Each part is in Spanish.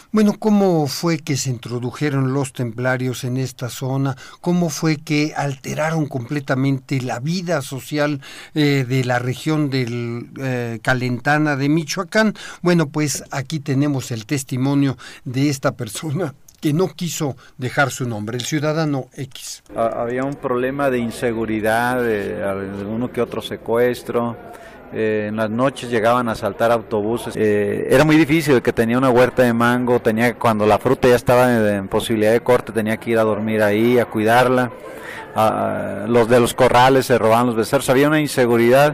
Bueno, ¿cómo fue que se introdujeron los templarios en esta zona? ¿Cómo fue que alteraron completamente la vida social de la región del Calentana de Michoacán? Bueno, pues aquí tenemos el testimonio de esta persona que no quiso dejar su nombre, el ciudadano X. Había un problema de inseguridad, de uno que otro secuestro. En las noches llegaban a asaltar autobuses. Era muy difícil, el que tenía una huerta de mango, cuando la fruta ya estaba en posibilidad de corte, tenía que ir a dormir ahí, a cuidarla. Los de los corrales se robaban los becerros, había una inseguridad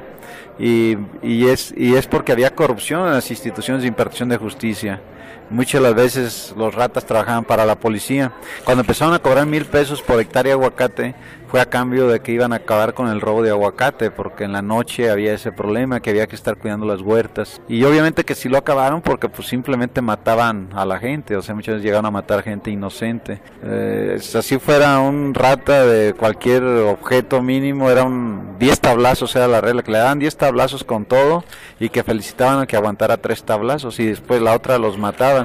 y es porque había corrupción en las instituciones de impartición de justicia. Muchas de las veces los ratas trabajaban para la policía. Cuando empezaron a cobrar 1,000 pesos por hectárea de aguacate, fue a cambio de que iban a acabar con el robo de aguacate, porque en la noche había ese problema, que había que estar cuidando las huertas. Y obviamente que sí lo acabaron porque pues simplemente mataban a la gente, o sea, muchas veces llegaron a matar gente inocente. Si así fuera un rata de cualquier objeto mínimo, era 10 tablazos, era la regla, que le daban 10 tablazos con todo y que felicitaban al que aguantara 3 tablazos y después la otra los mataban.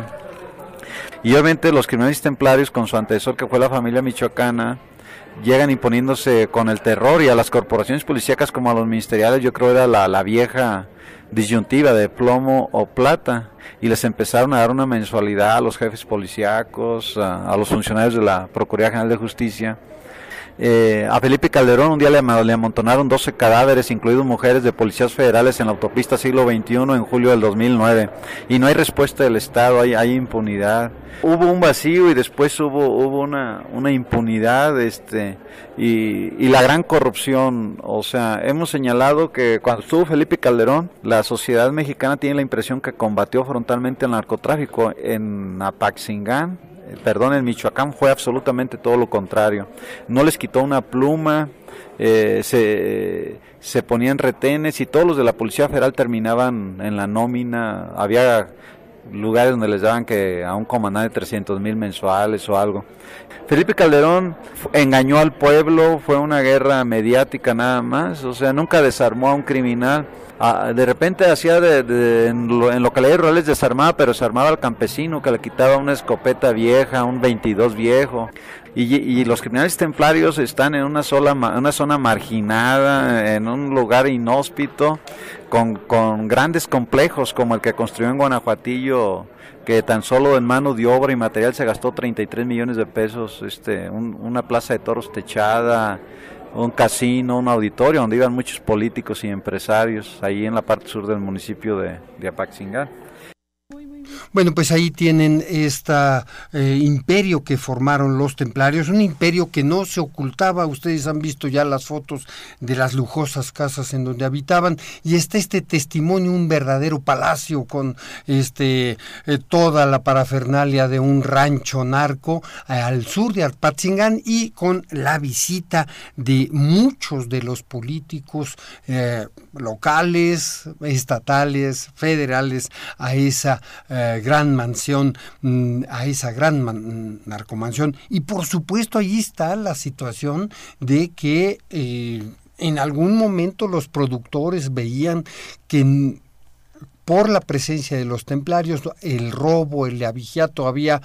Y obviamente los criminales templarios, con su antecesor que fue la familia michoacana, llegan imponiéndose con el terror, y a las corporaciones policíacas como a los ministeriales, yo creo era la vieja disyuntiva de plomo o plata, y les empezaron a dar una mensualidad a los jefes policíacos, a los funcionarios de la Procuraduría General de Justicia. A Felipe Calderón un día le amontonaron 12 cadáveres, incluidos mujeres, de policías federales en la autopista Siglo XXI en julio del 2009, y no hay respuesta del Estado, hay impunidad. Hubo un vacío y después hubo una impunidad, y la gran corrupción. O sea, hemos señalado que cuando estuvo Felipe Calderón, la sociedad mexicana tiene la impresión que combatió frontalmente el narcotráfico. En en Michoacán fue absolutamente todo lo contrario. No les quitó una pluma, se ponían retenes, y todos los de la Policía Federal terminaban en la nómina. Había lugares donde les daban que a un comandante 300,000 mensuales o algo. Felipe Calderón engañó al pueblo, fue una guerra mediática nada más, o sea, nunca desarmó a un criminal. De repente hacía en localidades rurales desarmaba, pero desarmaba al campesino, que le quitaba una escopeta vieja, un 22 viejo. Y los criminales templarios están en una zona marginada, en un lugar inhóspito, con grandes complejos como el que construyó en Guanajuatillo, que tan solo en mano de obra y material se gastó 33 millones de pesos, una plaza de toros techada, un casino, un auditorio donde iban muchos políticos y empresarios, ahí en la parte sur del municipio de Apaxingán. Bueno, pues ahí tienen imperio que formaron los templarios, un imperio que no se ocultaba. Ustedes han visto ya las fotos de las lujosas casas en donde habitaban, y está este testimonio, un verdadero palacio con toda la parafernalia de un rancho narco al sur de Apatzingán, y con la visita de muchos de los políticos locales, estatales, federales a esa gran mansión, a esa gran narcomansión. Y por supuesto ahí está la situación de que en algún momento los productores veían que por la presencia de los templarios, el robo, el abigeato había,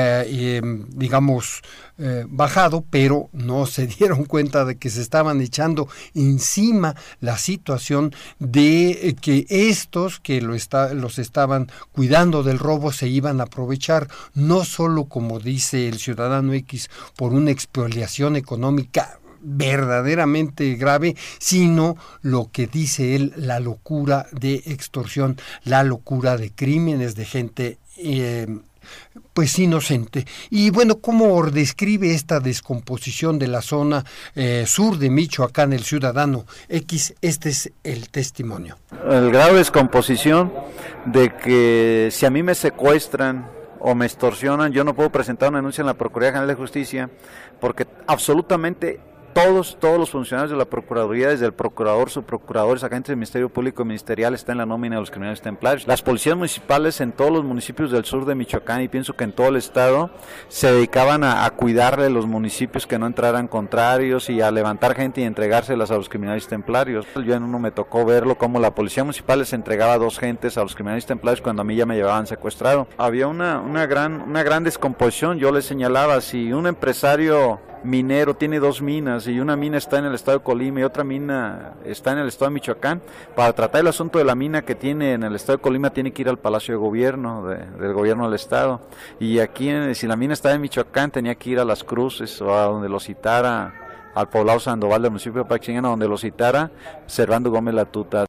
bajado, pero no se dieron cuenta de que se estaban echando encima la situación de que estos que los estaban cuidando del robo se iban a aprovechar, no solo, como dice el ciudadano X, por una expoliación económica verdaderamente grave, sino lo que dice él, la locura de extorsión, la locura de crímenes de gente pues inocente. Y bueno, ¿cómo describe esta descomposición de la zona sur de Michoacán el ciudadano X? Este es el testimonio. El grado de descomposición de que si a mí me secuestran o me extorsionan, yo no puedo presentar una denuncia en la Procuraduría General de Justicia, porque absolutamente todos los funcionarios de la Procuraduría, desde el procurador, subprocuradores, agentes del Ministerio Público y Ministerial, está en la nómina de los criminales templarios. Las policías municipales en todos los municipios del sur de Michoacán, y pienso que en todo el estado, se dedicaban a cuidarle los municipios que no entraran contrarios y a levantar gente y entregárselas a los criminales templarios. Yo en uno me tocó verlo como la policía municipal les entregaba 2 gentes a los criminales templarios cuando a mí ya me llevaban secuestrado. Había una gran descomposición. Yo les señalaba, si un empresario minero tiene 2 minas y una mina está en el estado de Colima y otra mina está en el estado de Michoacán, para tratar el asunto de la mina que tiene en el estado de Colima tiene que ir al Palacio de Gobierno del gobierno del estado, y aquí si la mina está en Michoacán tenía que ir a Las Cruces o a donde lo citara, al poblado Sandoval del municipio de Apaxingán, donde lo citara Servando Gómez Latuta.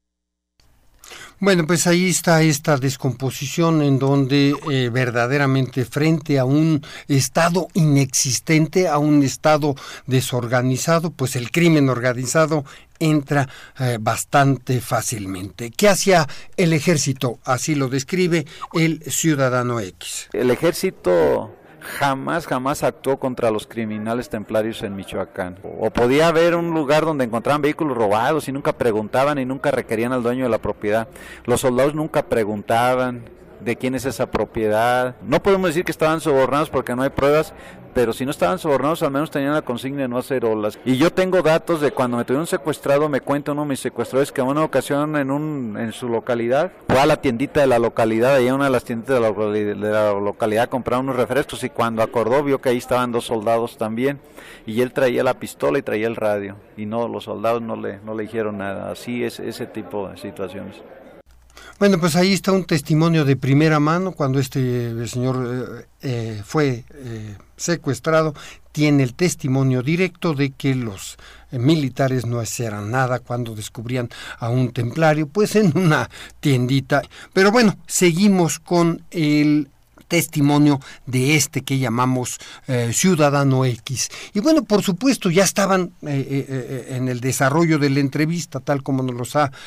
Bueno, pues ahí está esta descomposición en donde verdaderamente frente a un estado inexistente, a un estado desorganizado, pues el crimen organizado entra bastante fácilmente. ¿Qué hacía el ejército? Así lo describe el Ciudadano X. El ejército jamás actuó contra los criminales templarios en Michoacán. O podía haber un lugar donde encontraban vehículos robados y nunca preguntaban y nunca requerían al dueño de la propiedad. Los soldados nunca preguntaban de quién es esa propiedad. No podemos decir que estaban sobornados porque no hay pruebas, pero si no estaban sobornados al menos tenían la consigna de no hacer olas. Y yo tengo datos de cuando me tuvieron secuestrado. Me cuenta uno de mis secuestradores que en una ocasión en su localidad fue a la tiendita de la localidad, allá una de las tienditas de la localidad, a comprar unos refrescos, y cuando acordó vio que ahí estaban 2 soldados también, y él traía la pistola y traía el radio, y no, los soldados no le dijeron nada. Así es ese tipo de situaciones. Bueno, pues ahí está un testimonio de primera mano cuando este señor fue secuestrado. Tiene el testimonio directo de que los militares no hacían nada cuando descubrían a un templario, pues en una tiendita. Pero bueno, seguimos con el testimonio de este que llamamos Ciudadano X. Y bueno, por supuesto, ya estaban en el desarrollo de la entrevista, tal como nos los ha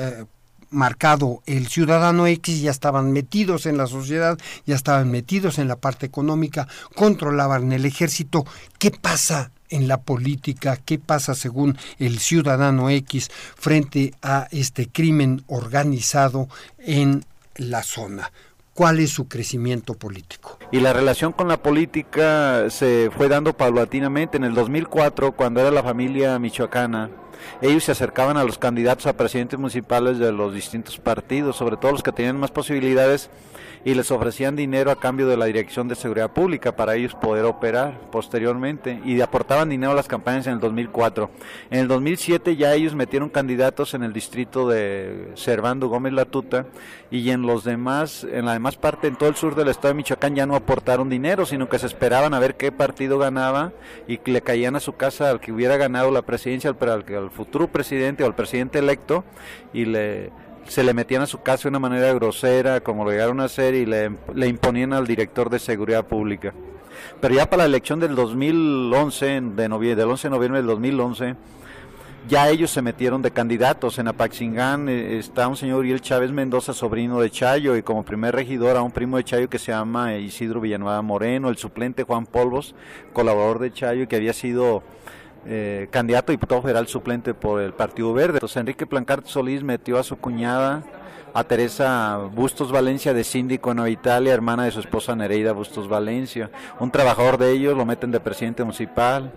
marcado el Ciudadano X, ya estaban metidos en la sociedad, ya estaban metidos en la parte económica, controlaban el ejército. ¿Qué pasa en la política? ¿Qué pasa según el Ciudadano X frente a este crimen organizado en la zona? ¿Cuál es su crecimiento político? Y la relación con la política se fue dando paulatinamente. En el 2004, cuando era la familia michoacana, ellos se acercaban a los candidatos a presidentes municipales de los distintos partidos, sobre todo los que tenían más posibilidades, y les ofrecían dinero a cambio de la Dirección de Seguridad Pública para ellos poder operar posteriormente, y aportaban dinero a las campañas en el 2004. En el 2007 ya ellos metieron candidatos en el distrito de Servando Gómez Latuta, y en la demás parte, en todo el sur del estado de Michoacán, ya no aportaron dinero, sino que se esperaban a ver qué partido ganaba y le caían a su casa al que hubiera ganado la presidencia, al futuro presidente o al presidente electo, y se le metían a su casa de una manera grosera, como lo llegaron a hacer, y le imponían al director de Seguridad Pública. Pero ya para la elección del 2011, del 11 de noviembre del 2011, ya ellos se metieron de candidatos. En Apaxingán está un señor Uriel Chávez Mendoza, sobrino de Chayo, y como primer regidor a un primo de Chayo que se llama Isidro Villanueva Moreno, el suplente Juan Polvos, colaborador de Chayo, que había sido candidato a diputado federal suplente por el Partido Verde. Entonces Enrique Plancarte Solís metió a su cuñada, a Teresa Bustos Valencia, de síndico en Nueva Italia, hermana de su esposa Nereida Bustos Valencia. Un trabajador de ellos lo meten de presidente municipal.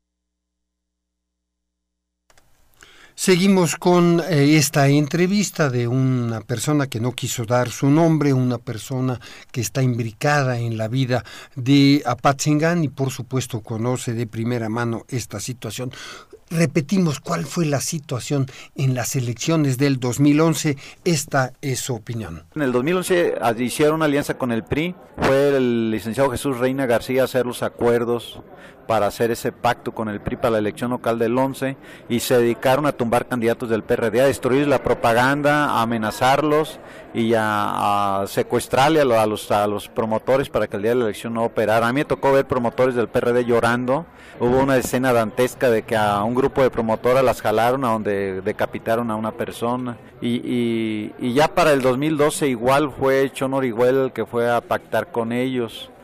Seguimos con esta entrevista de una persona que no quiso dar su nombre, una persona que está imbricada en la vida de Apatzingán y por supuesto conoce de primera mano esta situación. Repetimos, ¿cuál fue la situación en las elecciones del 2011? Esta es su opinión. En el 2011 hicieron una alianza con el PRI, fue el licenciado Jesús Reina García a hacer los acuerdos para hacer ese pacto con el PRI para la elección local del 11, y se dedicaron a tumbar candidatos del PRD, a destruir la propaganda, a amenazarlos y a secuestrarle a los promotores para que el día de la elección no operara. A mí me tocó ver promotores del PRD llorando. Hubo una escena dantesca de que a un grupo de promotoras las jalaron a donde decapitaron a una persona, y ya para el 2012 igual fue Chon Orihuela el que fue a pactar con ellos.